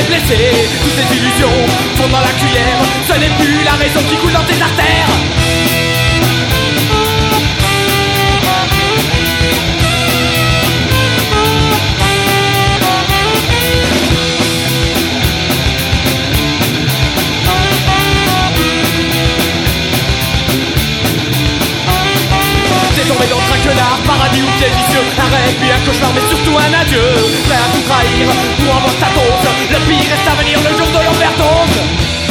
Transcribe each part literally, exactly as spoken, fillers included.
blessé. Toutes ces illusions tournent dans la cuillère. Ce n'est plus la raison qui coule dans tes artères. Tombé dans le traquenard, paradis ou piège vicieux. Un rêve puis un cauchemar mais surtout un adieu. Prêt à tout trahir pour avoir ta dose. Le pire reste à venir le jour de l'overdose.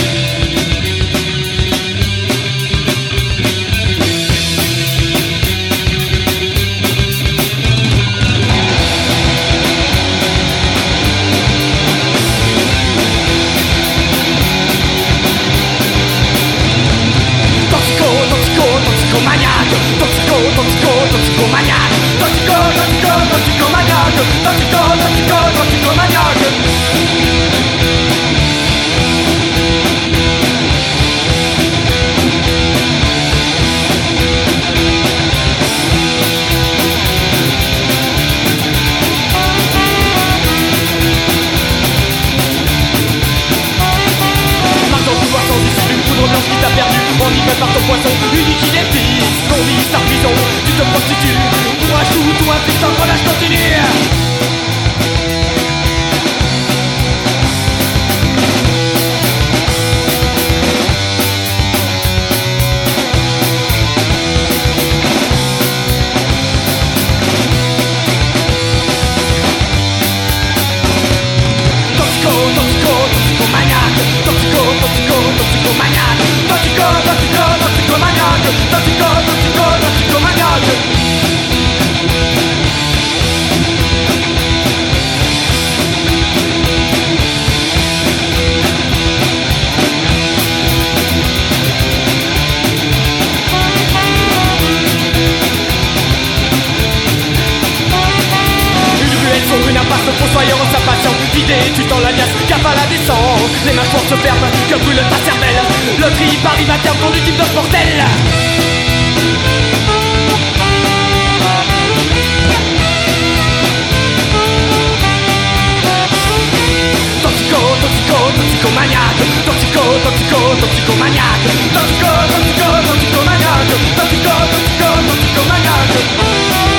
Toxico, toxico, toxicomaniaque. Toxico, toxico, toxicomaniaque. Toxico, toxico, toxicomaniaque. Toxico, toxico, toxicomaniaque. Marche dans le couloir sans issue, une poudre blanche qui t'a perdu. Enivré par ton poisson, unique idée. Non vie sans prison, tu te prostitues. Pour un chou, tout un fils d'engrenage continue. Toxico, toxico, toxicomaniaque. Toxico, toxico, toxicomaniaque. Toxico, toxico, toxicomaniaque. Toxico, toxico, toxicomaniaque. Une ruelle sombre, une impasse, fossoyeur sa passion. Vidé, tu tends la liasse, cap à la descente. Les mâchoires se ferment, que brûle ta cervelle. Le cri Paris à terme ton ultime dose mortelle. Toxico, toxico, toxicomaniaque. Toxico, toxico, toxicomaniaque. Toxico, toxico, toxicomaniaque. Toxico, toxico, toxicomaniaque.